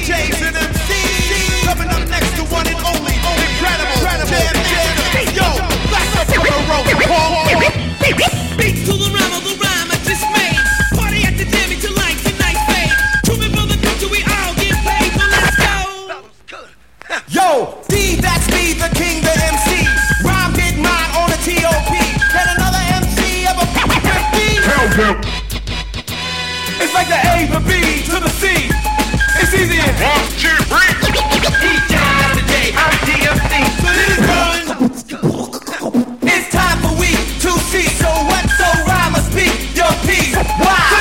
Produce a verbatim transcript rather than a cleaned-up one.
J's and M Cs. Coming up next, the one and only, incredible, Jam Jam. Yo, back up from the road, beats to the rhyme of the rhyme I just made. Party at the jam till lights and night fade. To me, brother, culture, we all get paid. So let's go. Yo, D, that's me, the king, the M C. Rhyme get mine on a T O P. Can another M C ever beat? Hell no. It's like the A, the B, to the C. It's easy as One, two, three. D J after J, I'm D M C. So this is fun. It's time for we to see. So what? So rhyme or speak your piece. Why?